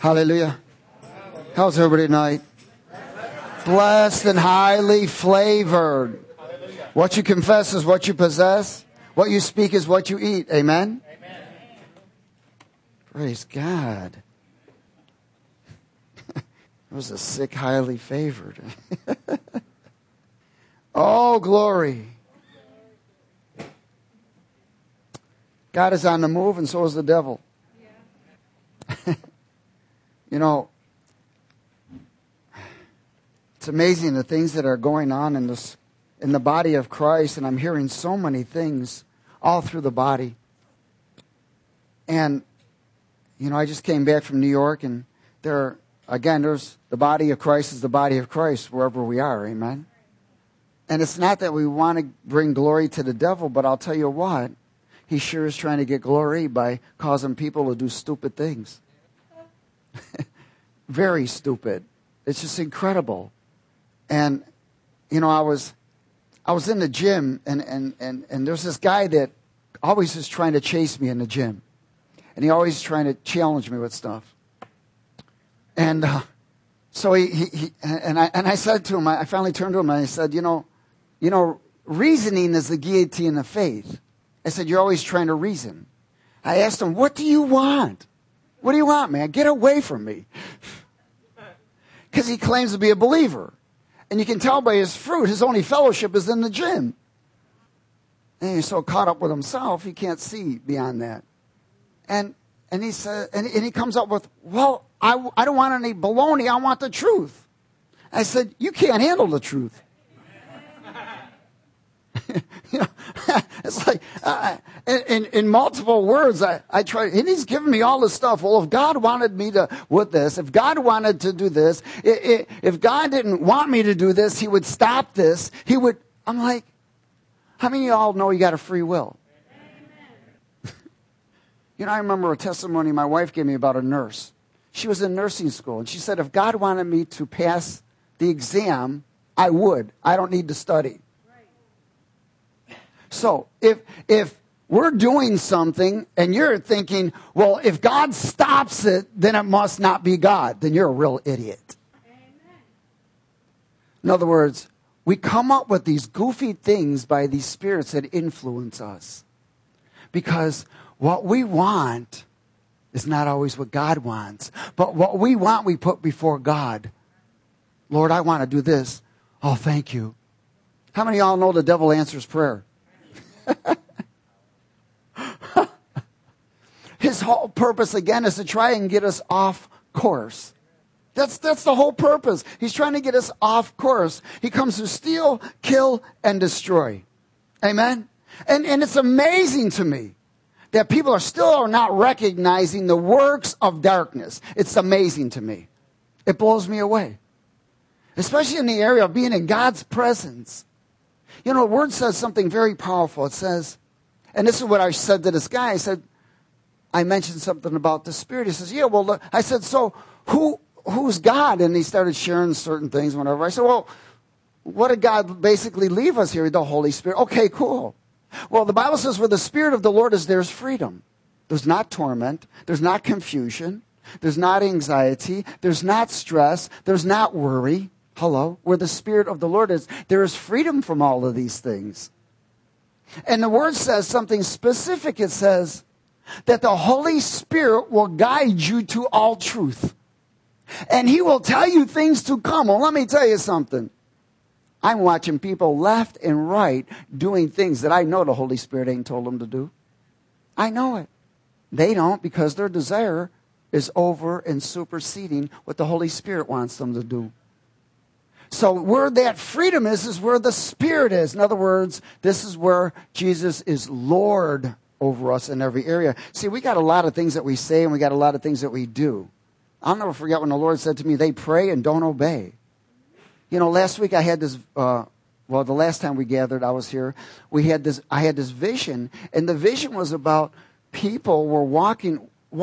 Hallelujah. How's everybody tonight? Blessed and highly flavored. What you confess is what you possess. What you speak is what you eat. Amen? Amen. Praise God. It was a sick, highly favored. Oh, glory. God is on the move, and so is the devil. You know, it's amazing the things that are going on in the body of Christ, and I'm hearing so many things all through the body. And, you know, I just came back from New York, and there's the body of Christ is the body of Christ wherever we are, amen? And it's not that we want to bring glory to the devil, but I'll tell you what, he sure is trying to get glory by causing people to do stupid things. Very stupid. It's just incredible. And, you know, I was in the gym, and there's this guy that always is trying to chase me in the gym. And he always trying to challenge me with stuff. And so I said to him, I finally turned to him and I said, you know, reasoning is the guillotine of faith. I said, you're always trying to reason. I asked him, what do you want? What do you want, man? Get away from me. Because he claims to be a believer. And you can tell by his fruit, his only fellowship is in the gym. And he's so caught up with himself, he can't see beyond that. And he said, and he comes up with, well, I don't want any baloney, I want the truth. I said, you can't handle the truth. You know, it's like, in multiple words, I try, and he's giving me all this stuff. Well, if God wanted me to, with this, if God wanted to do this, if God didn't want me to do this, he would stop this. I'm like, how many of y'all know you got a free will? You know, I remember a testimony my wife gave me about a nurse. She was in nursing school, and she said, if God wanted me to pass the exam, I would. I don't need to study. So if we're doing something and you're thinking, well, if God stops it, then it must not be God, then you're a real idiot. Amen. In other words, we come up with these goofy things by these spirits that influence us. Because what we want is not always what God wants. But what we want, we put before God. Lord, I want to do this. Oh, thank you. How many of y'all know the devil answers prayer? His whole purpose, again, is to try and get us off course. That's the whole purpose. He's trying to get us off course. He comes to steal, kill, and destroy. Amen? And it's amazing to me that people are not recognizing the works of darkness. It's amazing to me. It blows me away. Especially in the area of being in God's presence. You know, the Word says something very powerful. It says, and this is what I said to this guy. I mentioned something about the Spirit. He says, yeah, well, look. I said, so who's God? And he started sharing certain things, whatever. I said, well, what did God basically leave us here? The Holy Spirit. Okay, cool. Well, the Bible says where the Spirit of the Lord is, there's freedom. There's not torment. There's not confusion. There's not anxiety. There's not stress. There's not worry. Hello? Where the Spirit of the Lord is, there is freedom from all of these things. And the Word says something specific. It says that the Holy Spirit will guide you to all truth. And He will tell you things to come. Well, let me tell you something. I'm watching people left and right doing things that I know the Holy Spirit ain't told them to do. I know it. They don't, because their desire is over and superseding what the Holy Spirit wants them to do. So where that freedom is where the Spirit is. In other words, this is where Jesus is Lord over us in every area. See, we got a lot of things that we say and we got a lot of things that we do. I'll never forget when the Lord said to me, they pray and don't obey. You know, last week I had this, the last time we gathered, I was here, I had this vision, and the vision was about people were walking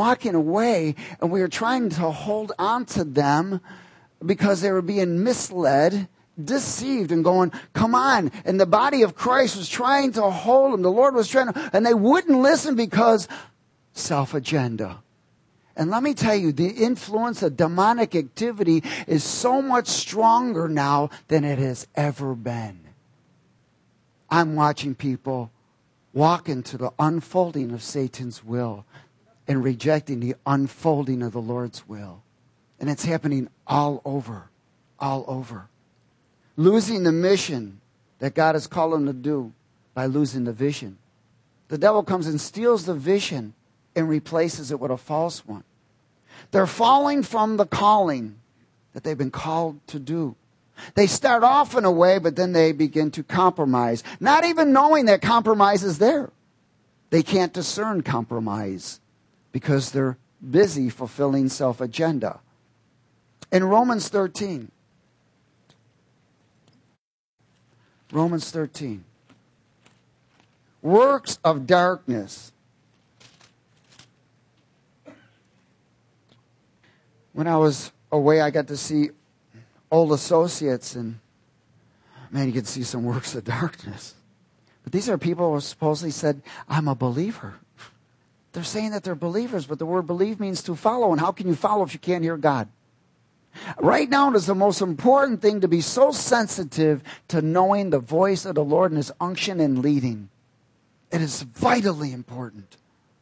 away, and we were trying to hold on to them because they were being misled, deceived, and going, come on. And the body of Christ was trying to hold them. The Lord was trying to, and they wouldn't listen because self-agenda. And let me tell you, the influence of demonic activity is so much stronger now than it has ever been. I'm watching people walk into the unfolding of Satan's will and rejecting the unfolding of the Lord's will. And it's happening all over, all over. Losing the mission that God has called them to do by losing the vision. The devil comes and steals the vision and replaces it with a false one. They're falling from the calling that they've been called to do. They start off in a way, but then they begin to compromise, not even knowing that compromise is there. They can't discern compromise because they're busy fulfilling self-agenda. In Romans 13, works of darkness. When I was away, I got to see old associates, and man, you could see some works of darkness. But these are people who supposedly said, I'm a believer. They're saying that they're believers, but the word believe means to follow. And how can you follow if you can't hear God? Right now, it is the most important thing to be so sensitive to knowing the voice of the Lord and His unction and leading. It is vitally important.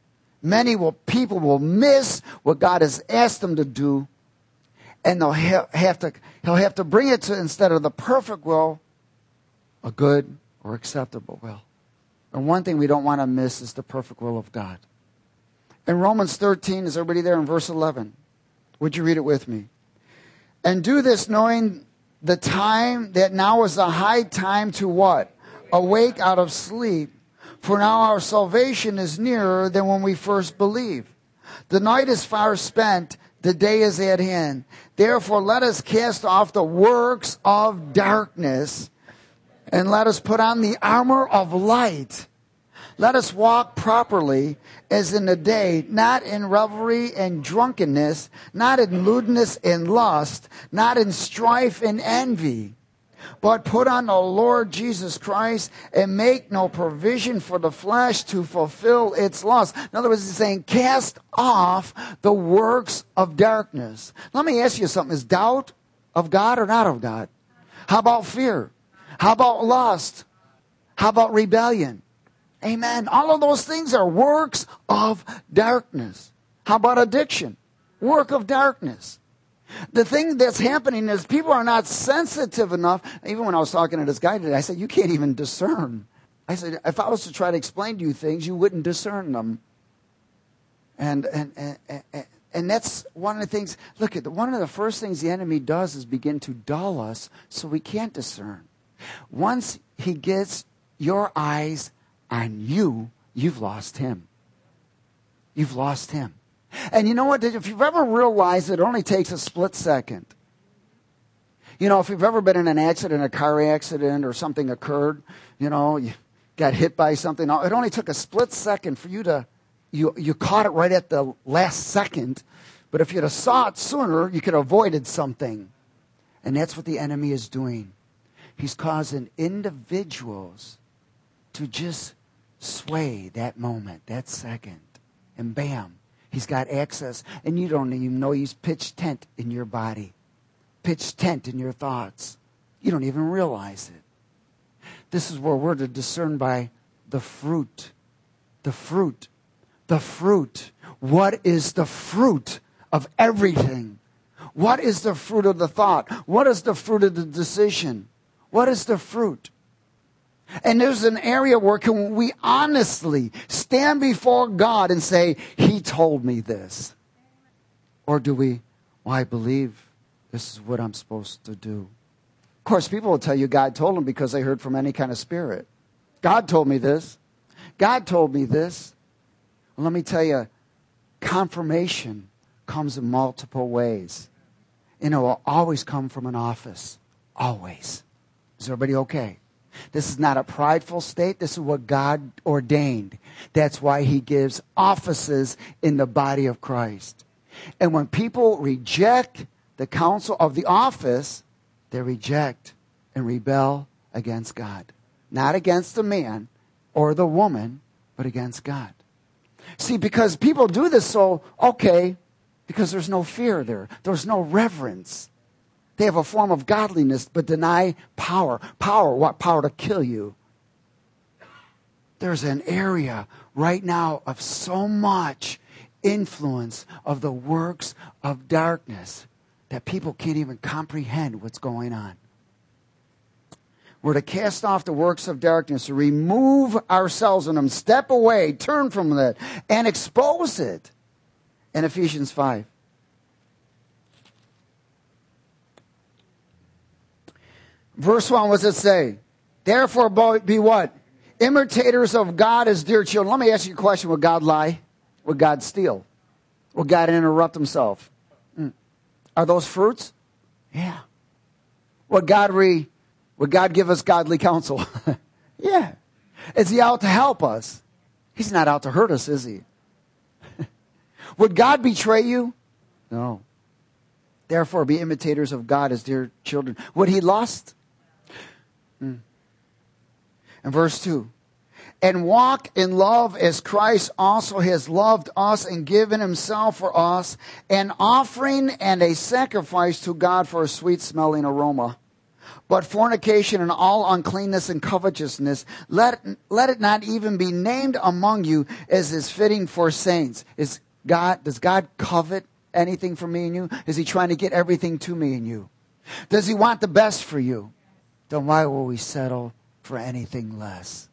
People will miss what God has asked them to do, and he'll have to bring it to, instead of the perfect will, a good or acceptable will. And one thing we don't want to miss is the perfect will of God. In Romans 13, is everybody there in verse 11? Would you read it with me? And do this knowing the time that now is a high time to what? Awake out of sleep. For now our salvation is nearer than when we first believed. The night is far spent, the day is at hand. Therefore let us cast off the works of darkness, and let us put on the armor of light. Let us walk properly as in the day, not in revelry and drunkenness, not in lewdness and lust, not in strife and envy. But put on the Lord Jesus Christ and make no provision for the flesh to fulfill its lust. In other words, he's saying, cast off the works of darkness. Let me ask you something. Is doubt of God or not of God? How about fear? How about lust? How about rebellion? Amen. All of those things are works of darkness. How about addiction? Work of darkness. The thing that's happening is people are not sensitive enough. Even when I was talking to this guy today, I said, you can't even discern. I said, if I was to try to explain to you things, you wouldn't discern them. And that's one of the things. Look, one of the first things the enemy does is begin to dull us so we can't discern. Once he gets your eyes on you, you've lost him. You've lost him. And you know what? If you've ever realized it only takes a split second. You know, if you've ever been in an accident, a car accident, or something occurred, you know, you got hit by something. It only took a split second for you to, you caught it right at the last second. But if you'd have saw it sooner, you could have avoided something. And that's what the enemy is doing. He's causing individuals to just sway that moment, that second. And bam. He's got access, and you don't even know he's pitched tent in your body, pitched tent in your thoughts. You don't even realize it. This is where we're to discern by the fruit. The fruit. The fruit. What is the fruit of everything? What is the fruit of the thought? What is the fruit of the decision? What is the fruit? And there's an area where can we honestly stand before God and say, He told me this? Or do we, well, I believe this is what I'm supposed to do. Of course, people will tell you God told them because they heard from any kind of spirit. God told me this. God told me this. Well, let me tell you, confirmation comes in multiple ways. And it will always come from an office. Always. Is everybody okay? This is not a prideful state. This is what God ordained. That's why He gives offices in the body of Christ. And when people reject the counsel of the office, they reject and rebel against God. Not against the man or the woman, but against God. See, because people do this, so, okay, Because there's no fear there. There's no reverence. They have a form of godliness, but deny power. Power, what? Power to kill you. There's an area right now of so much influence of the works of darkness that people can't even comprehend what's going on. We're to cast off the works of darkness, to remove ourselves in them, step away, turn from that, and expose it. In Ephesians 5. Verse 1, what does it say? Therefore be what? Imitators of God as dear children. Let me ask you a question. Would God lie? Would God steal? Would God interrupt himself? Are those fruits? Yeah. Would God give us godly counsel? Yeah. Is he out to help us? He's not out to hurt us, is he? Would God betray you? No. Therefore, be imitators of God as dear children. Would he lust? And verse 2. And walk in love as Christ also has loved us and given himself for us, an offering and a sacrifice to God for a sweet-smelling aroma. But fornication and all uncleanness and covetousness, let it not even be named among you as is fitting for saints. Does God covet anything from me and you? Is he trying to get everything to me and you? Does he want the best for you? Then why will we settle for anything less?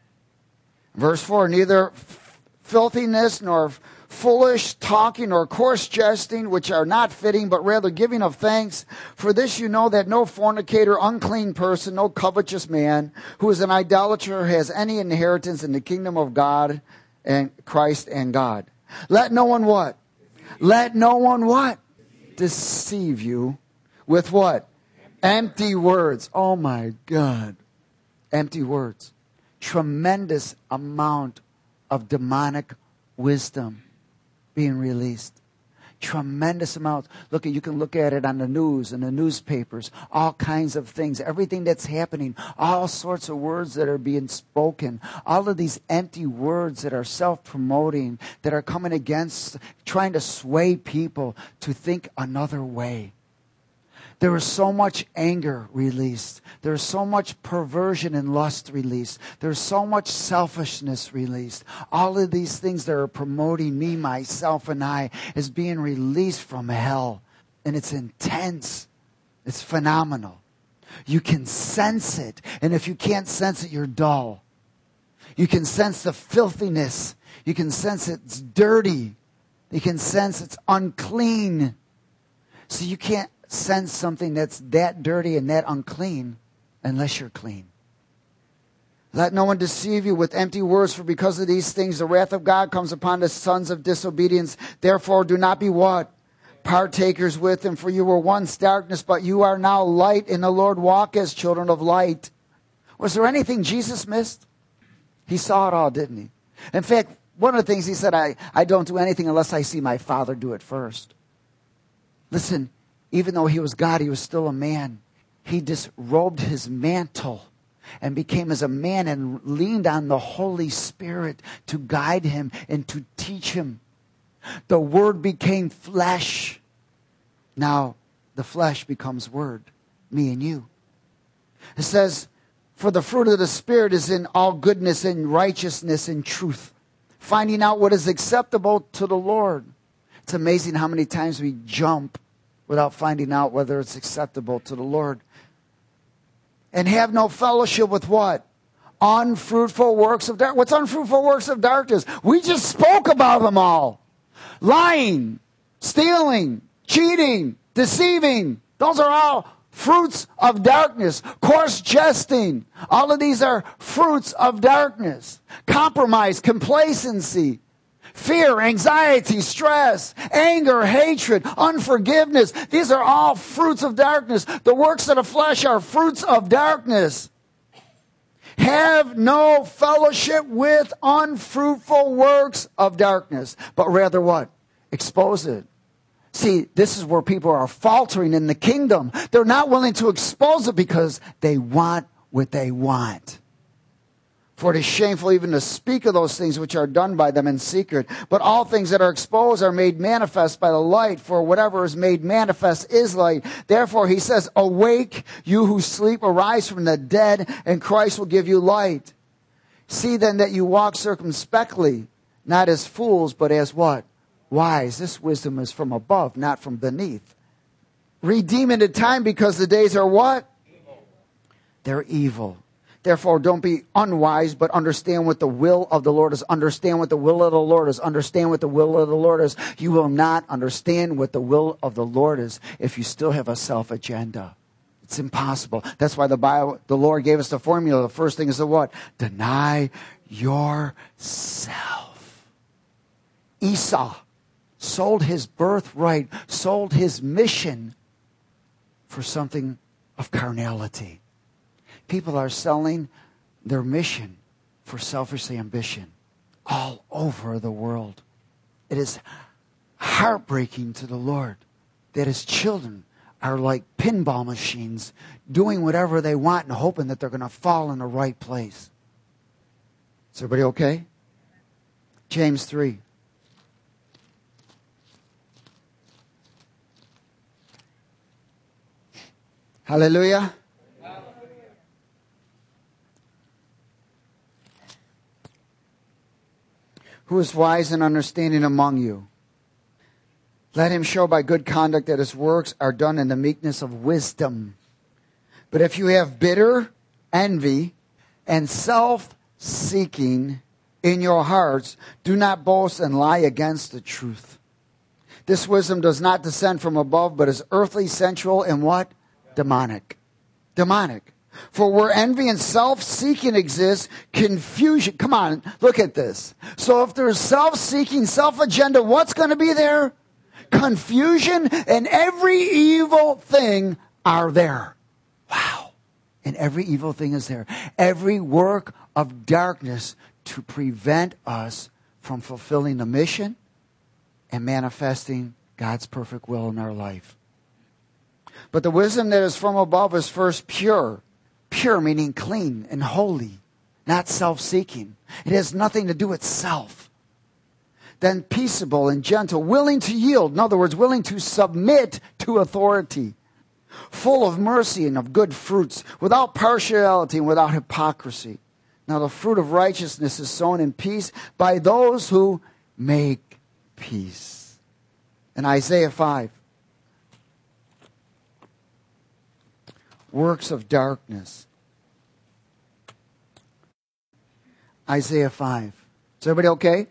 Verse 4, neither filthiness nor foolish talking nor coarse jesting, which are not fitting, but rather giving of thanks. For this you know that no fornicator, unclean person, no covetous man, who is an idolater, has any inheritance in the kingdom of God and Christ and God. Let no one what? Let no one what? Deceive you with what? Empty words. Oh my God. Empty words. Tremendous amount of demonic wisdom being released. Tremendous amount. You can look at it on the news and the newspapers, all kinds of things, everything that's happening, all sorts of words that are being spoken, all of these empty words that are self-promoting, that are coming against, trying to sway people to think another way. There is so much anger released. There's so much perversion and lust released. There's so much selfishness released. All of these things that are promoting me, myself, and I is being released from hell. And it's intense. It's phenomenal. You can sense it. And if you can't sense it, you're dull. You can sense the filthiness. You can sense it's dirty. You can sense it's unclean. So you can't sense something that's that dirty and that unclean unless you're clean. Let no one deceive you with empty words, for because of these things the wrath of God comes upon the sons of disobedience. Therefore do not be what? Partakers with them, for you were once darkness, but you are now light in the Lord. Walk as children of light. Was there anything Jesus missed? He saw it all, didn't he? In fact, one of the things he said, I don't do anything unless I see my Father do it first. Listen, even though he was God, he was still a man. He disrobed his mantle and became as a man and leaned on the Holy Spirit to guide him and to teach him. The Word became flesh. Now the flesh becomes Word, me and you. It says, for the fruit of the Spirit is in all goodness and righteousness and truth, finding out what is acceptable to the Lord. It's amazing how many times we jump without finding out whether it's acceptable to the Lord. And have no fellowship with what? Unfruitful works of darkness. What's unfruitful works of darkness? We just spoke about them all. Lying, stealing, cheating, deceiving. Those are all fruits of darkness. Coarse jesting. All of these are fruits of darkness. Compromise, complacency. Fear, anxiety, stress, anger, hatred, unforgiveness. These are all fruits of darkness. The works of the flesh are fruits of darkness. Have no fellowship with unfruitful works of darkness, but rather what? Expose it. See, this is where people are faltering in the kingdom. They're not willing to expose it because they want what they want. For it is shameful even to speak of those things which are done by them in secret. But all things that are exposed are made manifest by the light, for whatever is made manifest is light. Therefore he says, awake, you who sleep, arise from the dead, and Christ will give you light. See then that you walk circumspectly, not as fools, but as what? Wise. This wisdom is from above, not from beneath. Redeeming the time, because the days are what? Evil. They're evil. Therefore, don't be unwise, but understand what the will of the Lord is. Understand what the will of the Lord is. Understand what the will of the Lord is. You will not understand what the will of the Lord is if you still have a self-agenda. It's impossible. That's why the Lord gave us the formula. The first thing is the what? Deny yourself. Esau sold his birthright, sold his mission for something of carnality. People are selling their mission for selfish ambition all over the world. It is heartbreaking to the Lord that his children are like pinball machines, doing whatever they want and hoping that they're going to fall in the right place. Is everybody okay? James 3. Hallelujah. Who is wise and understanding among you? Let him show by good conduct that his works are done in the meekness of wisdom. But if you have bitter envy and self-seeking in your hearts, do not boast and lie against the truth. This wisdom does not descend from above, but is earthly, sensual, and what? Demonic. Demonic. For where envy and self-seeking exists, confusion. Come on, look at this. So if there's self-seeking, self-agenda, what's going to be there? Confusion and every evil thing are there. Wow. And every evil thing is there. Every work of darkness to prevent us from fulfilling the mission and manifesting God's perfect will in our life. But the wisdom that is from above is first pure. Pure meaning clean and holy, not self-seeking. It has nothing to do with self. Then peaceable and gentle, willing to yield. In other words, willing to submit to authority. Full of mercy and of good fruits, without partiality and without hypocrisy. Now the fruit of righteousness is sown in peace by those who make peace. In Isaiah 5. Works of darkness. Isaiah 5. Is everybody okay?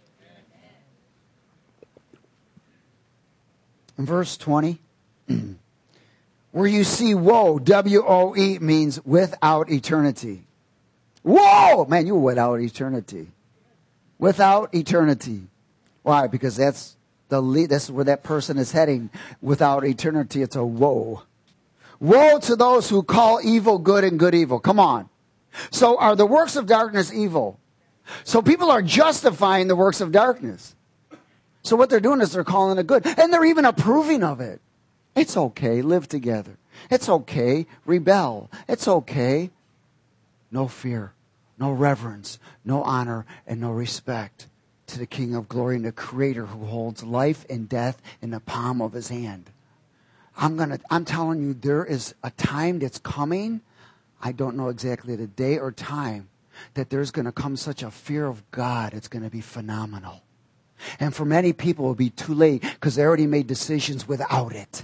In verse 20, where you see woe, W-O-E means without eternity. Whoa! Man, you're without eternity. Without eternity. Why? Because that's where that person is heading. Without eternity, it's a woe. Woe to those who call evil good and good evil. Come on. So are the works of darkness evil? So people are justifying the works of darkness. So what they're doing is they're calling it good. And they're even approving of it. It's okay. Live together. It's okay. Rebel. It's okay. No fear. No reverence. No honor. And no respect to the King of glory and the Creator who holds life and death in the palm of his hand. I'm telling you, there is a time that's coming. I don't know exactly the day or time that there's going to come such a fear of God. It's going to be phenomenal. And for many people, it will be too late because they already made decisions without it.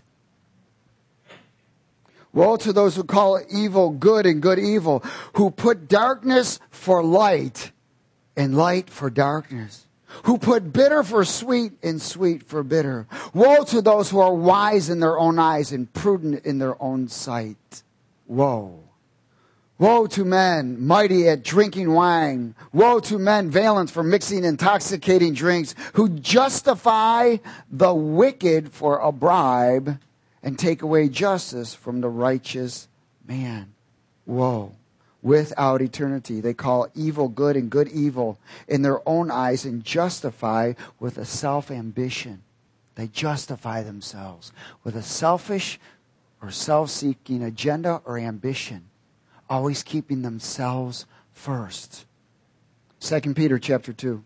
Woe to those who call evil good and good evil, who put darkness for light and light for darkness, who put bitter for sweet and sweet for bitter. Woe to those who are wise in their own eyes and prudent in their own sight. Woe. Woe to men mighty at drinking wine. Woe to men valiant for mixing intoxicating drinks, who justify the wicked for a bribe and take away justice from the righteous man. Woe. Without eternity. They call evil good and good evil in their own eyes and justify with a self-ambition. They justify themselves with a selfish or self-seeking agenda or ambition, always keeping themselves first. 2 Peter chapter 2.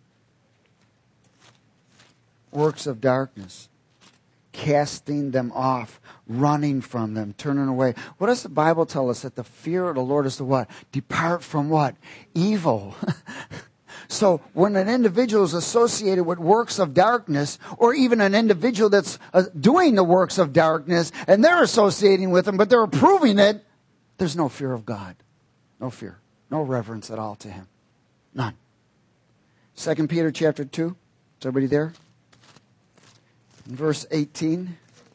Works of darkness. Casting them off. Running from them. Turning away. What does the Bible tell us? That the fear of the Lord is to what? Depart from what? Evil. So when an individual is associated with works of darkness, or even an individual that's doing the works of darkness, and they're associating with them, but they're approving it, there's no fear of God. No fear. No reverence at all to Him. None. 2 Peter chapter 2. Is everybody there? In verse 18.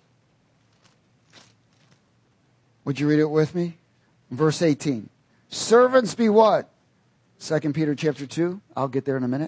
Would you read it with me? Verse 18. Servants be what? 2 Peter chapter 2. I'll get there in a minute.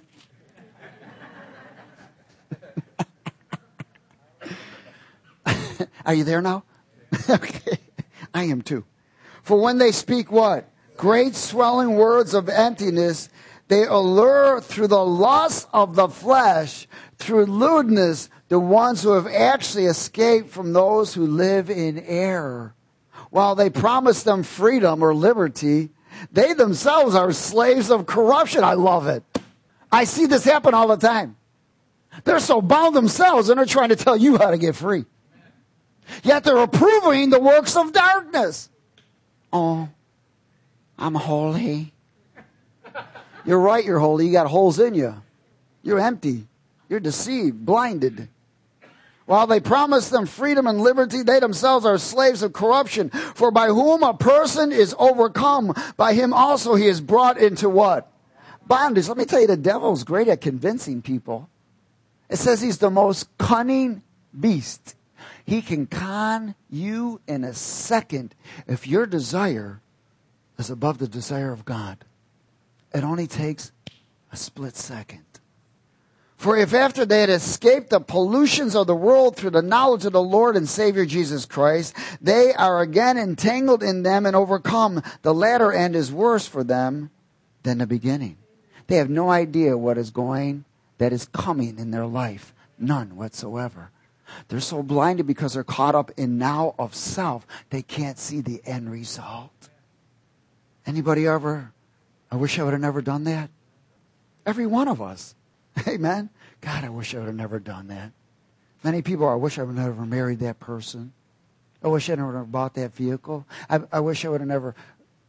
Are you there now? Okay. I am too. For when they speak what? Great swelling words of emptiness, they allure through the lust of the flesh, through lewdness, the ones who have actually escaped from those who live in error. While they promise them freedom or liberty, they themselves are slaves of corruption. I love it. I see this happen all the time. They're so bound themselves and they're trying to tell you how to get free. Yet they're approving the works of darkness. Oh, I'm holy. You're right, you're holy. You got holes in you. You're empty. You're deceived, blinded. While they promise them freedom and liberty, they themselves are slaves of corruption. For by whom a person is overcome, by him also he is brought into what? Bondage. Let me tell you, the devil's great at convincing people. It says he's the most cunning beast. He can con you in a second if your desire is above the desire of God. It only takes a split second. For if after they had escaped the pollutions of the world through the knowledge of the Lord and Savior Jesus Christ, they are again entangled in them and overcome, the latter end is worse for them than the beginning. They have no idea what is coming in their life. None whatsoever. They're so blinded because they're caught up in now of self, they can't see the end result. Anybody ever, I wish I would have never done that? Every one of us. Amen. God, I wish I would have never done that. Many people, I wish I would have never married that person. I wish I would have never bought that vehicle. I wish I would have never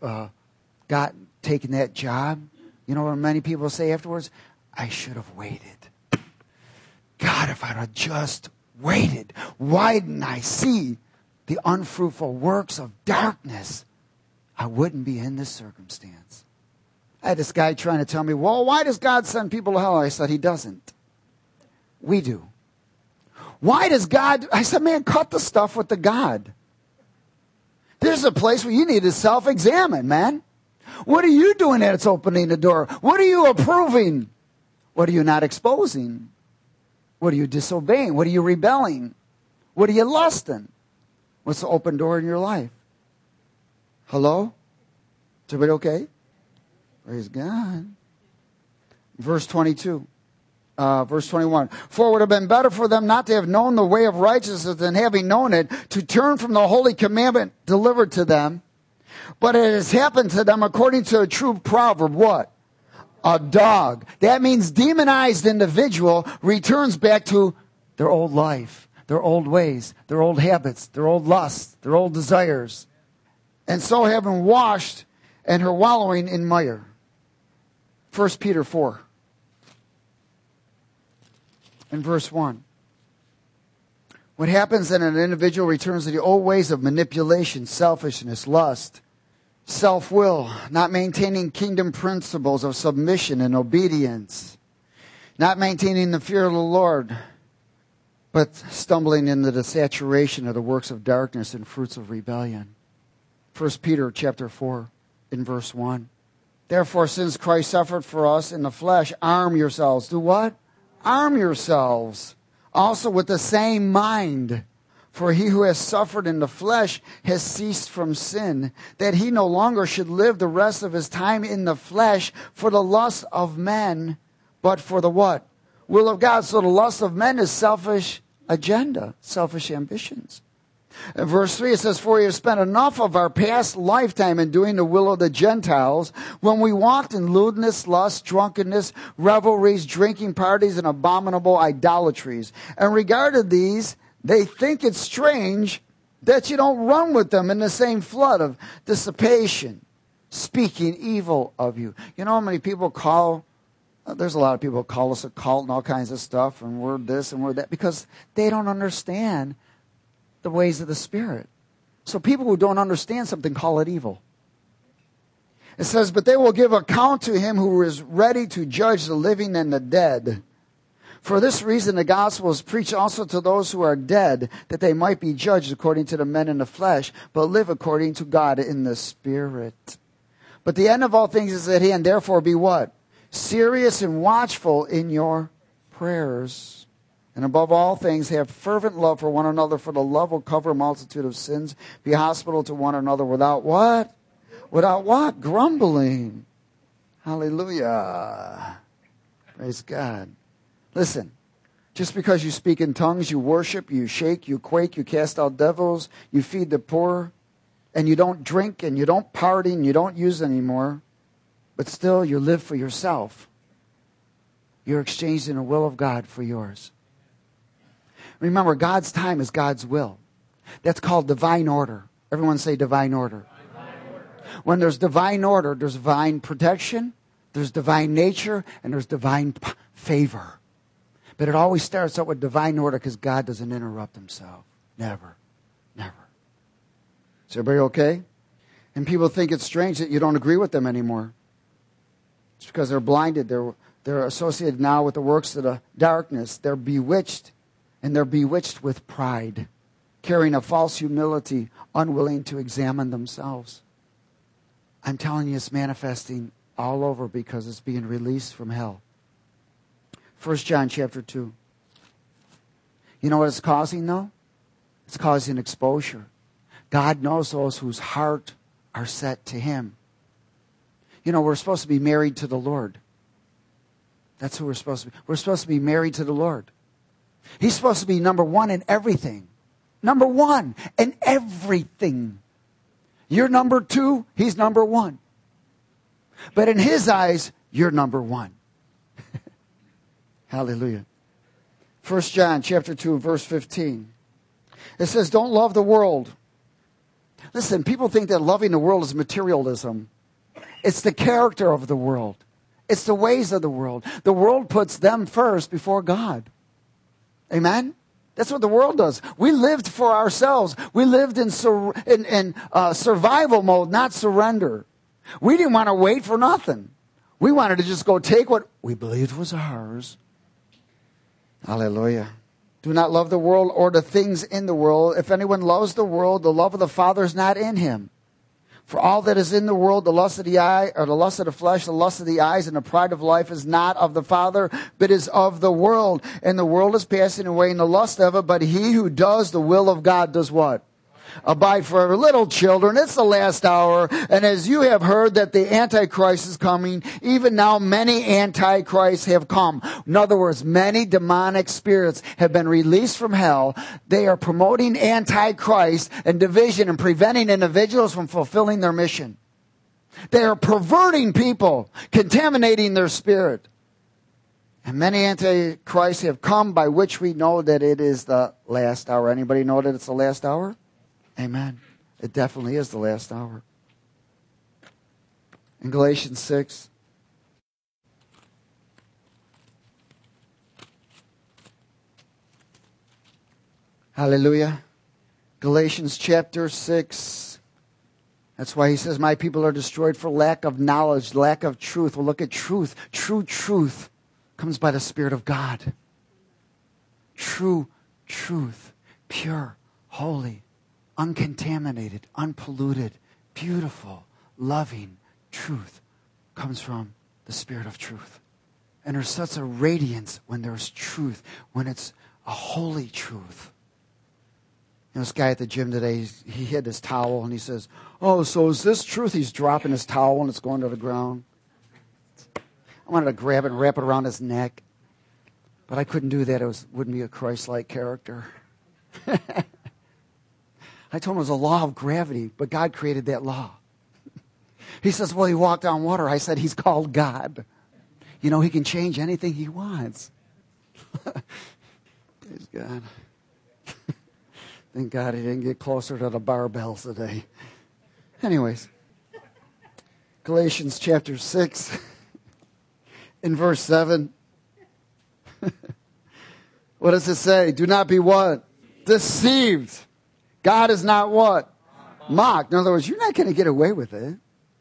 taken that job. You know what many people say afterwards? I should have waited. God, if I'd have just waited, why didn't I see the unfruitful works of darkness? I wouldn't be in this circumstance. I had this guy trying to tell me, well, why does God send people to hell? I said, He doesn't. We do. Why does God... I said, man, cut the stuff with the God. There's a place where you need to self-examine, man. What are you doing that's opening the door? What are you approving? What are you not exposing? What are you disobeying? What are you rebelling? What are you lusting? What's the open door in your life? Hello? Is everybody okay? Praise God. Verse 22. Verse 21. For it would have been better for them not to have known the way of righteousness than having known it, to turn from the holy commandment delivered to them. But it has happened to them according to a true proverb. What? A dog. That means demonized individual returns back to their old life, their old ways, their old habits, their old lusts, their old desires. And so having washed and her wallowing in mire. 1 Peter 4. In verse 1. What happens when an individual returns to the old ways of manipulation, selfishness, lust, self-will, not maintaining kingdom principles of submission and obedience, not maintaining the fear of the Lord, but stumbling into the saturation of the works of darkness and fruits of rebellion. 1 Peter chapter 4 in verse 1. Therefore, since Christ suffered for us in the flesh, arm yourselves. Do what? Arm yourselves also with the same mind. For he who has suffered in the flesh has ceased from sin, that he no longer should live the rest of his time in the flesh for the lust of men, but for the what? Will of God. So the lust of men is selfish agenda, selfish ambitions. In verse 3 it says, for we have spent enough of our past lifetime in doing the will of the Gentiles, when we walked in lewdness, lust, drunkenness, revelries, drinking parties, and abominable idolatries. And regarding these, they think it strange that you don't run with them in the same flood of dissipation, speaking evil of you. You know how many people there's a lot of people who call us a cult and all kinds of stuff, and we're this and we're that, because they don't understand the ways of the Spirit. So people who don't understand something call it evil. It says, but they will give account to him who is ready to judge the living and the dead. For this reason the gospel is preached also to those who are dead, that they might be judged according to the men in the flesh, but live according to God in the Spirit. But the end of all things is at hand. Therefore be what? Serious and watchful in your prayers. And above all things, have fervent love for one another, for the love will cover a multitude of sins. Be hospitable to one another without what? Without what? Grumbling. Hallelujah. Praise God. Listen, just because you speak in tongues, you worship, you shake, you quake, you cast out devils, you feed the poor, and you don't drink, and you don't party, and you don't use anymore, but still you live for yourself. You're exchanging the will of God for yours. Remember, God's time is God's will. That's called divine order. Everyone say divine order. Divine order. When there's divine order, there's divine protection, there's divine nature, and there's divine favor. But it always starts out with divine order because God doesn't interrupt himself. Never. Never. Is everybody okay? And people think it's strange that you don't agree with them anymore. It's because they're blinded. They're associated now with the works of the darkness. They're bewitched. And they're bewitched with pride, carrying a false humility, unwilling to examine themselves. I'm telling you, it's manifesting all over because it's being released from hell. 1 John chapter 2. You know what it's causing, though? It's causing exposure. God knows those whose heart are set to him. You know, we're supposed to be married to the Lord. That's who we're supposed to be. We're supposed to be married to the Lord. He's supposed to be number one in everything. Number one in everything. You're number two, he's number one. But in his eyes, you're number one. Hallelujah. 1 John chapter 2, verse 15. It says, don't love the world. Listen, people think that loving the world is materialism. It's the character of the world. It's the ways of the world. The world puts them first before God. Amen? That's what the world does. We lived for ourselves. We lived in survival mode, not surrender. We didn't want to wait for nothing. We wanted to just go take what we believed was ours. Hallelujah. Do not love the world or the things in the world. If anyone loves the world, the love of the Father is not in him. For all that is in the world, the lust of the eye, or the lust of the flesh, the lust of the eyes, and the pride of life is not of the Father, but is of the world. And the world is passing away in the lust of it, but he who does the will of God does what? Abide forever. Little children, it's the last hour, and as you have heard that the Antichrist is coming, even now many Antichrists have come. In other words, many demonic spirits have been released from hell. They are promoting Antichrist and division and preventing individuals from fulfilling their mission. They are perverting people, contaminating their spirit. And many Antichrists have come, by which we know that it is the last hour. Anybody know that it's the last hour? Amen. It definitely is the last hour. In Galatians 6. Hallelujah. Galatians chapter 6. That's why he says, my people are destroyed for lack of knowledge, lack of truth. Well, look at truth. True truth comes by the Spirit of God. True truth. Pure, holy, uncontaminated, unpolluted, beautiful, loving truth comes from the Spirit of truth. And there's such a radiance when there's truth, when it's a holy truth. You know, this guy at the gym today, he hid his towel and he says, oh, so is this truth? He's dropping his towel and it's going to the ground. I wanted to grab it and wrap it around his neck. But I couldn't do that. It wouldn't be a Christ-like character. I told him it was a law of gravity, but God created that law. He says, well, he walked on water. I said, he's called God. You know, he can change anything he wants. Praise God. Thank God he didn't get closer to the barbells today. Anyways, Galatians chapter 6, in verse 7. What does it say? Do not be what? Deceived. God is not what? Mocked. In other words, you're not going to get away with it.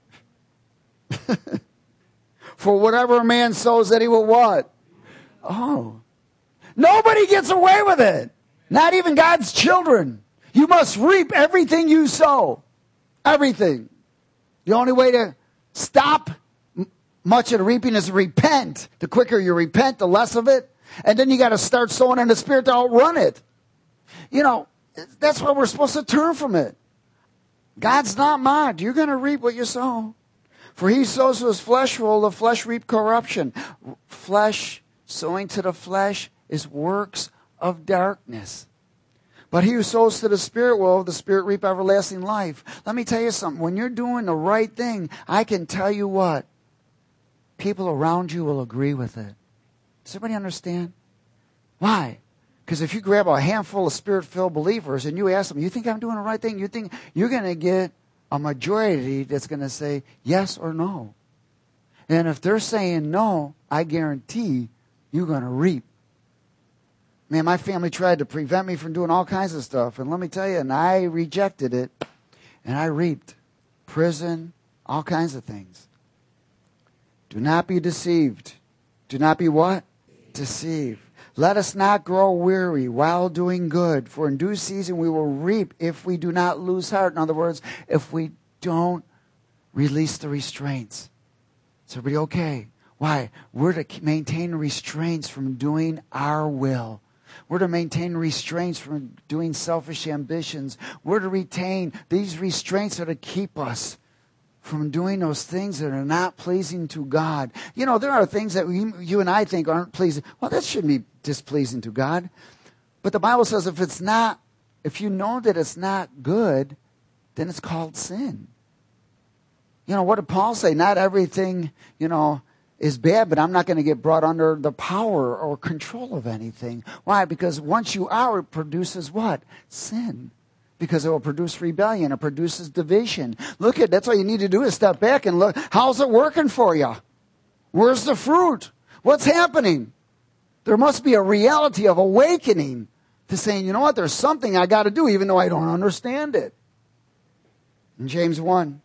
For whatever a man sows, that he will what? Oh. Nobody gets away with it. Not even God's children. You must reap everything you sow. Everything. The only way to stop much of the reaping is to repent. The quicker you repent, the less of it. And then you got to start sowing in the Spirit to outrun it. You know, that's why we're supposed to turn from it. God's not mocked. You're going to reap what you sow. For he sows to his flesh will the flesh reap corruption. Flesh, sowing to the flesh is works of darkness. But he who sows to the Spirit will the Spirit reap everlasting life. Let me tell you something. When you're doing the right thing, I can tell you what. People around you will agree with it. Does everybody understand? Why? Because if you grab a handful of Spirit-filled believers and you ask them, you think I'm doing the right thing? You think you're going to get a majority that's going to say yes or no. And if they're saying no, I guarantee you're going to reap. Man, my family tried to prevent me from doing all kinds of stuff. And let me tell you, and I rejected it. And I reaped. Prison, all kinds of things. Do not be deceived. Do not be what? Deceived. Let us not grow weary while doing good, for in due season we will reap if we do not lose heart. In other words, if we don't release the restraints. Is everybody okay? Why? We're to maintain restraints from doing our will. We're to maintain restraints from doing selfish ambitions. We're to retain these restraints are to keep us from doing those things that are not pleasing to God. You know, there are things that you and I think aren't pleasing. Well, that shouldn't be displeasing to God. But the Bible says if you know that it's not good, then it's called sin. You know, what did Paul say? Not everything, is bad, but I'm not going to get brought under the power or control of anything. Why? Because once you are, it produces what? Sin. Because it will produce rebellion. It produces division. That's all you need to do is step back and look. How's it working for you? Where's the fruit? What's happening? There must be a reality of awakening to saying, you know what, there's something I got to do even though I don't understand it. In James 1.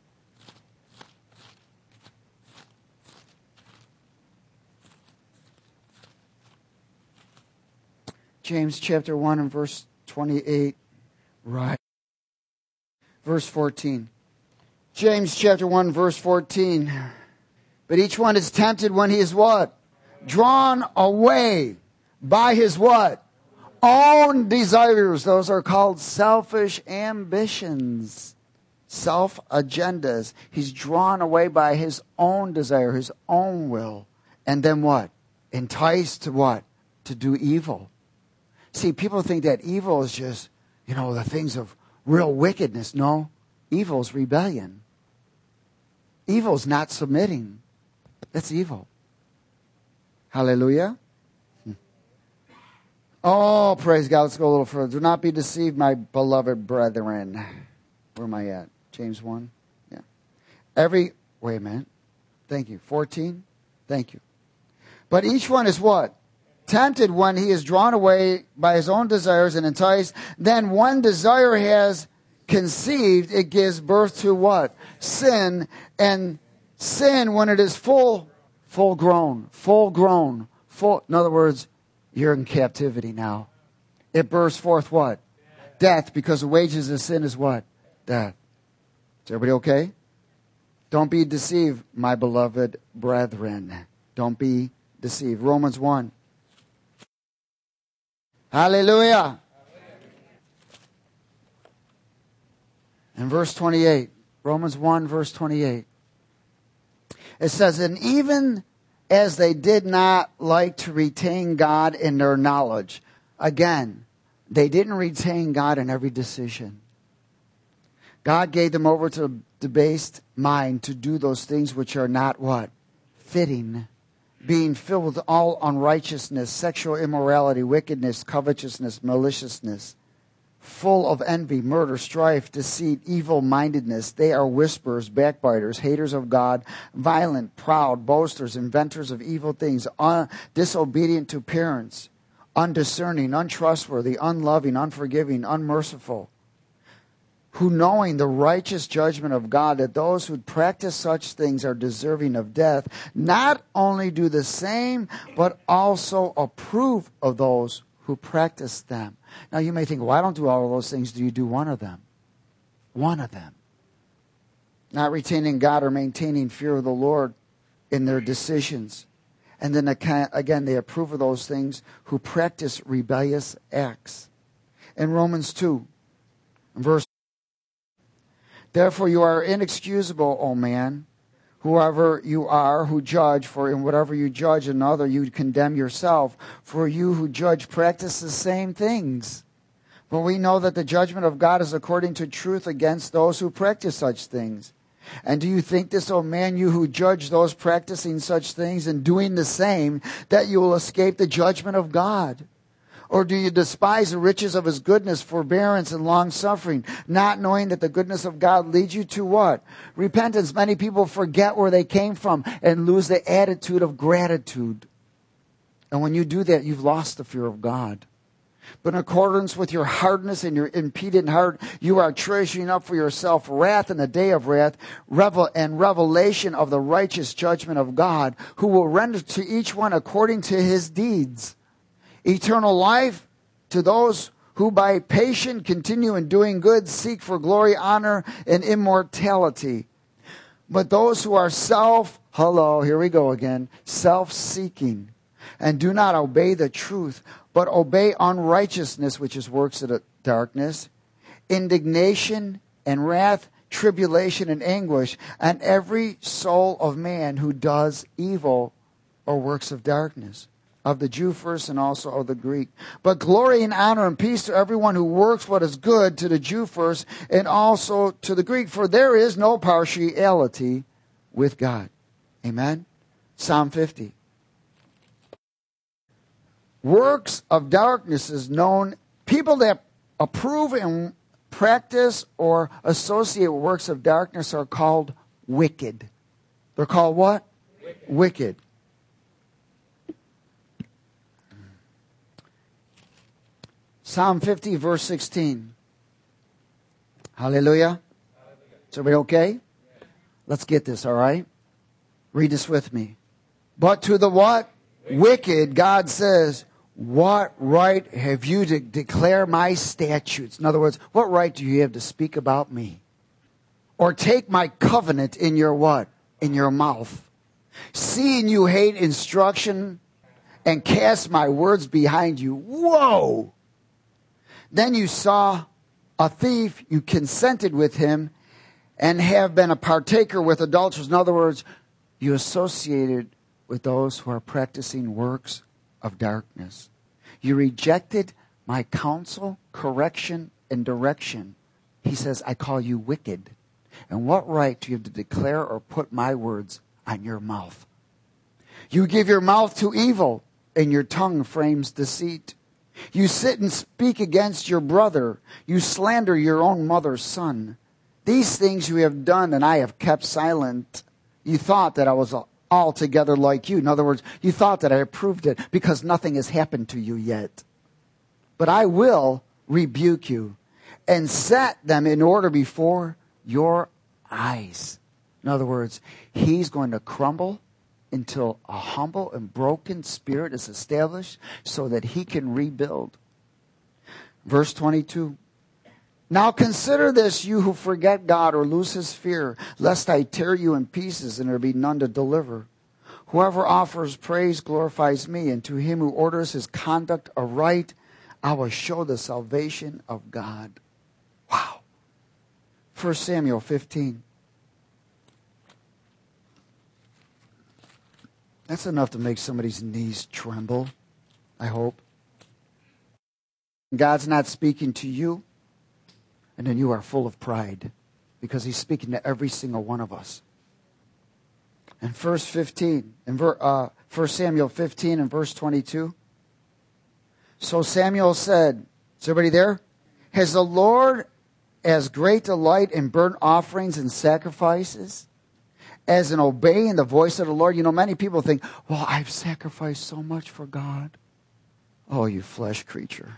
James chapter 1 and verse 28. Right. Verse 14. James chapter 1 verse 14. But each one is tempted when he is what? Drawn away by his what? Own desires. Those are called selfish ambitions. Self-agendas. He's drawn away by his own desire, his own will. And then what? Enticed to what? To do evil. See, people think that evil is just the things of real wickedness. No, evil is rebellion. Evil is not submitting. That's evil. Hallelujah. Oh, praise God. Let's go a little further. Do not be deceived, my beloved brethren. Where am I at? James 1? Yeah. Wait a minute. Thank you. 14? Thank you. But each one is what? Tempted when he is drawn away by his own desires and enticed. Then one desire has conceived, it gives birth to what? Sin. And sin, when it is full grown. In other words, you're in captivity now. It bursts forth what? Death, because the wages of sin is what? Death. Is everybody okay? Don't be deceived, my beloved brethren. Don't be deceived. Romans 1. Hallelujah. In verse 28, Romans 1, verse 28, it says, and even as they did not like to retain God in their knowledge. Again, they didn't retain God in every decision. God gave them over to a debased mind to do those things which are not what? Fitting. Being filled with all unrighteousness, sexual immorality, wickedness, covetousness, maliciousness. Full of envy, murder, strife, deceit, evil-mindedness. They are whisperers, backbiters, haters of God, violent, proud, boasters, inventors of evil things, disobedient to parents, undiscerning, untrustworthy, unloving, unforgiving, unmerciful, who knowing the righteous judgment of God, that those who practice such things are deserving of death, not only do the same, but also approve of those who practice them. Now you may think, well, I don't do all of those things. Do you do one of them? One of them. Not retaining God or maintaining fear of the Lord in their decisions. And then again, they approve of those things who practice rebellious acts. In Romans 2, verse, therefore you are inexcusable, O man, whoever you are who judge, for in whatever you judge another, you condemn yourself. For you who judge practice the same things. But we know that the judgment of God is according to truth against those who practice such things. And do you think this, O man, you who judge those practicing such things and doing the same, that you will escape the judgment of God? Or do you despise the riches of his goodness, forbearance, and long-suffering, not knowing that the goodness of God leads you to what? Repentance. Many people forget where they came from and lose the attitude of gratitude. And when you do that, you've lost the fear of God. But in accordance with your hardness and your impeded heart, you are treasuring up for yourself wrath in the day of wrath, and revelation of the righteous judgment of God, who will render to each one according to his deeds. Eternal life to those who by patient continue in doing good seek for glory, honor, and immortality. But those who are self-seeking, and do not obey the truth, but obey unrighteousness, which is works of darkness, indignation and wrath, tribulation and anguish, and every soul of man who does evil or works of darkness. Of the Jew first and also of the Greek. But glory and honor and peace to everyone who works what is good, to the Jew first and also to the Greek. For there is no partiality with God. Amen? Psalm 50. Works of darkness is known. People that approve and practice or associate with works of darkness are called wicked. They're called what? Wicked. Psalm 50, verse 16. Hallelujah. Is everybody okay? Let's get this, all right? Read this with me. But to the what? Wicked, God says, what right have you to declare my statutes? In other words, what right do you have to speak about me? Or take my covenant in your what? In your mouth. Seeing you hate instruction and cast my words behind you. Whoa! Then you saw a thief, you consented with him, and have been a partaker with adulterers. In other words, you associated with those who are practicing works of darkness. You rejected my counsel, correction, and direction. He says, I call you wicked. And what right do you have to declare or put my words on your mouth? You give your mouth to evil, and your tongue frames deceit. You sit and speak against your brother. You slander your own mother's son. These things you have done, and I have kept silent. You thought that I was altogether like you. In other words, you thought that I approved it because nothing has happened to you yet. But I will rebuke you and set them in order before your eyes. In other words, he's going to crumble until a humble and broken spirit is established so that he can rebuild. Verse 22. Now consider this, you who forget God or lose his fear, lest I tear you in pieces and there be none to deliver. Whoever offers praise glorifies me, and to him who orders his conduct aright, I will show the salvation of God. Wow. 1 Samuel 15. That's enough to make somebody's knees tremble, I hope. God's not speaking to you, and then you are full of pride. because he's speaking to every single one of us. In 1 Samuel 15 and verse 22. So Samuel said, is everybody there? Has the Lord as great delight in burnt offerings and sacrifices as in obeying the voice of the Lord? You know, many people think, well, I've sacrificed so much for God. Oh, you flesh creature.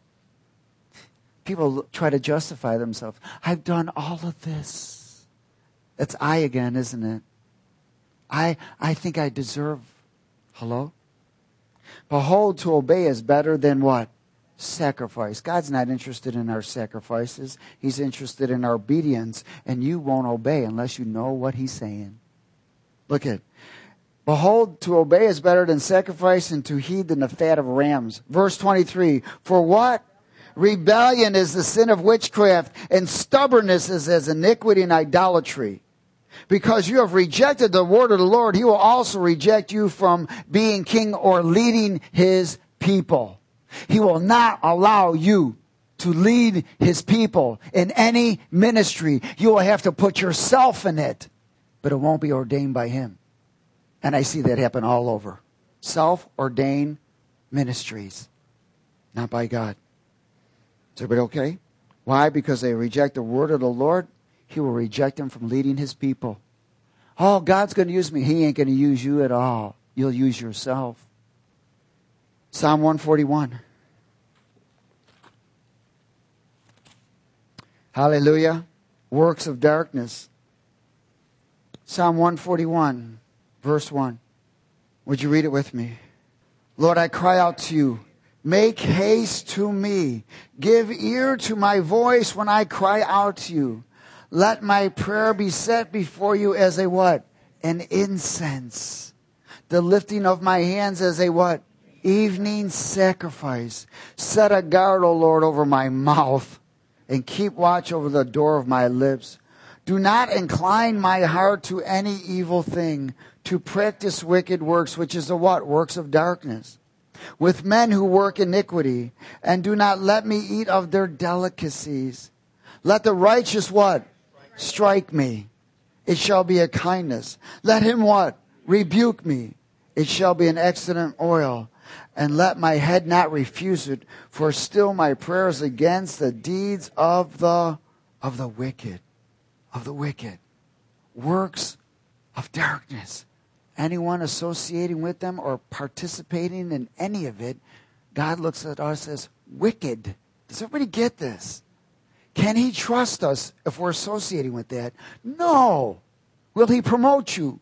People try to justify themselves. I've done all of this. That's I again, isn't it? I think I deserve. Hello? Behold, to obey is better than what? Sacrifice. God's not interested in our sacrifices. He's interested in our obedience. And you won't obey unless you know what he's saying. Look at, behold, to obey is better than sacrifice, and to heed than the fat of rams. Verse 23, for what? Rebellion is the sin of witchcraft, and stubbornness is as iniquity and idolatry. Because you have rejected the word of the Lord, he will also reject you from being king or leading his people. He will not allow you to lead his people in any ministry. You will have to put yourself in it, but it won't be ordained by him. And I see that happen all over. Self-ordained ministries, not by God. Is everybody okay? Why? Because they reject the word of the Lord. He will reject them from leading his people. Oh, God's going to use me. He ain't going to use you at all. You'll use yourself. Psalm 141. Hallelujah. Works of darkness. Psalm 141, verse 1. Would you read it with me? Lord, I cry out to you. Make haste to me. Give ear to my voice when I cry out to you. Let my prayer be set before you as a what? An incense. The lifting of my hands as a what? Evening sacrifice. Set a guard, O Lord, over my mouth, and keep watch over the door of my lips. Do not incline my heart to any evil thing, to practice wicked works, which is the what? Works of darkness. With men who work iniquity, and do not let me eat of their delicacies. Let the righteous what? Strike me. It shall be a kindness. Let him what? Rebuke me. It shall be an excellent oil. And let my head not refuse it, for still my prayers against the deeds of the wicked. Of the wicked. Works of darkness. Anyone associating with them or participating in any of it, God looks at us as wicked. Does everybody get this? Can he trust us if we're associating with that? No. Will he promote you?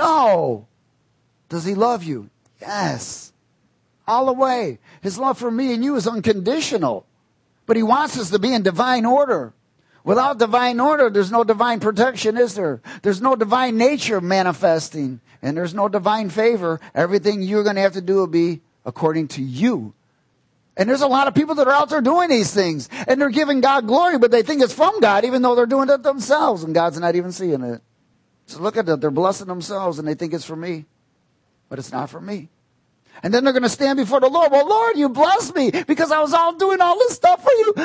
No. Does he love you? Yes. All the way. His love for me and you is unconditional. But he wants us to be in divine order. Without divine order, there's no divine protection, is there? There's no divine nature manifesting. And there's no divine favor. Everything you're going to have to do will be according to you. And there's a lot of people that are out there doing these things. And they're giving God glory, but they think it's from God, even though they're doing it themselves. And God's not even seeing it. So look at it. They're blessing themselves, and they think it's for me. But it's not for me. And then they're going to stand before the Lord. Well, Lord, you blessed me because I was all doing all this stuff for you.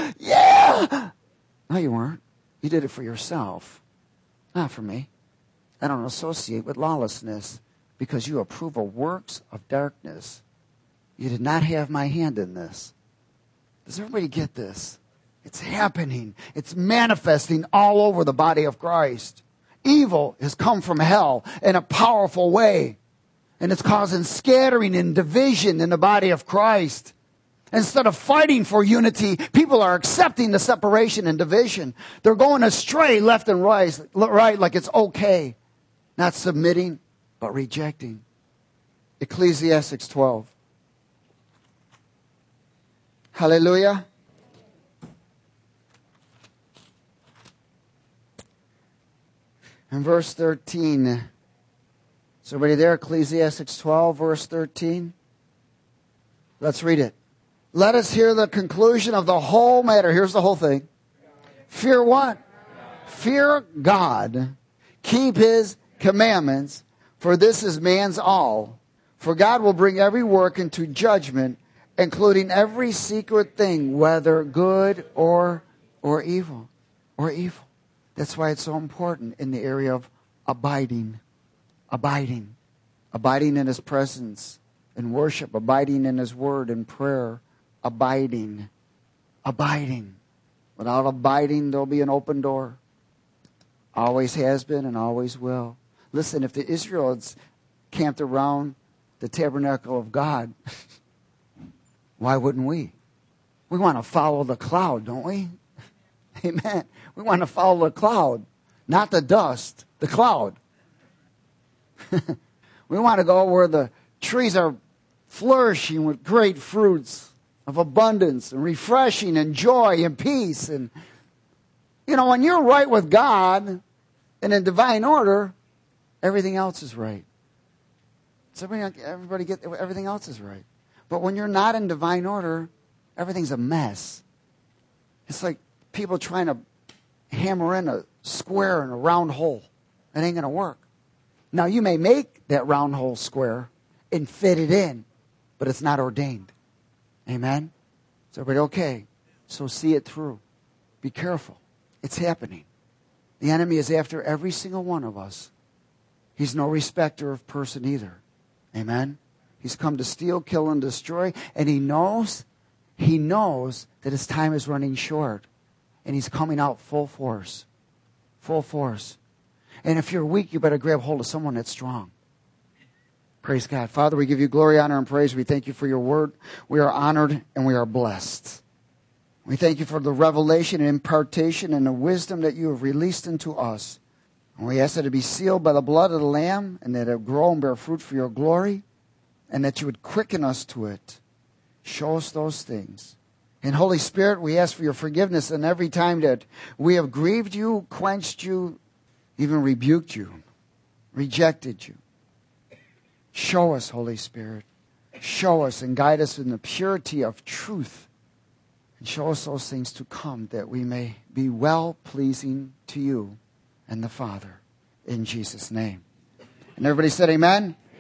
Yeah. No, you weren't. You did it for yourself. Not for me. I don't associate with lawlessness because you approve of works of darkness. You did not have my hand in this. Does everybody get this? It's happening. It's manifesting all over the body of Christ. Evil has come from hell in a powerful way. And it's causing scattering and division in the body of Christ. Instead of fighting for unity, people are accepting the separation and division. They're going astray left and right like it's okay. Not submitting, but rejecting. Ecclesiastes 12. Hallelujah. And verse 13. Is everybody there? Ecclesiastes 12, verse 13. Let's read it. Let us hear the conclusion of the whole matter. Here's the whole thing. Fear what? Fear God. Keep his commandments, for this is man's all. For God will bring every work into judgment, including every secret thing, whether good or evil. Or evil. That's why it's so important in the area of abiding. Abiding. Abiding in His presence, in worship, abiding in His word, in prayer. Abiding. Abiding. Without abiding, there'll be an open door. Always has been and always will. Listen, if the Israelites camped around the tabernacle of God, why wouldn't we? We want to follow the cloud, don't we? Amen. We want to follow the cloud, not the dust, the cloud. We want to go where the trees are flourishing with great fruits of abundance and refreshing and joy and peace. And, you know, when you're right with God and in divine order, everything else is right. So everybody get everything else is right. But when you're not in divine order, everything's a mess. It's like people trying to hammer in a square in a round hole. It ain't going to work. Now, you may make that round hole square and fit it in, but it's not ordained. Amen? Is everybody okay? So see it through. Be careful. It's happening. The enemy is after every single one of us. He's no respecter of person either. Amen? He's come to steal, kill, and destroy, and he knows that his time is running short. And he's coming out full force. Full force. And if you're weak, you better grab hold of someone that's strong. Praise God. Father, we give you glory, honor, and praise. We thank you for your word. We are honored and we are blessed. We thank you for the revelation and impartation and the wisdom that you have released into us. And we ask that it be sealed by the blood of the Lamb and that it grow and bear fruit for your glory and that you would quicken us to it. Show us those things. And Holy Spirit, we ask for your forgiveness and every time that we have grieved you, quenched you, even rebuked you, rejected you. Show us, Holy Spirit. Show us and guide us in the purity of truth. And show us those things to come that we may be well-pleasing to you and the Father. In Jesus' name. And everybody said amen.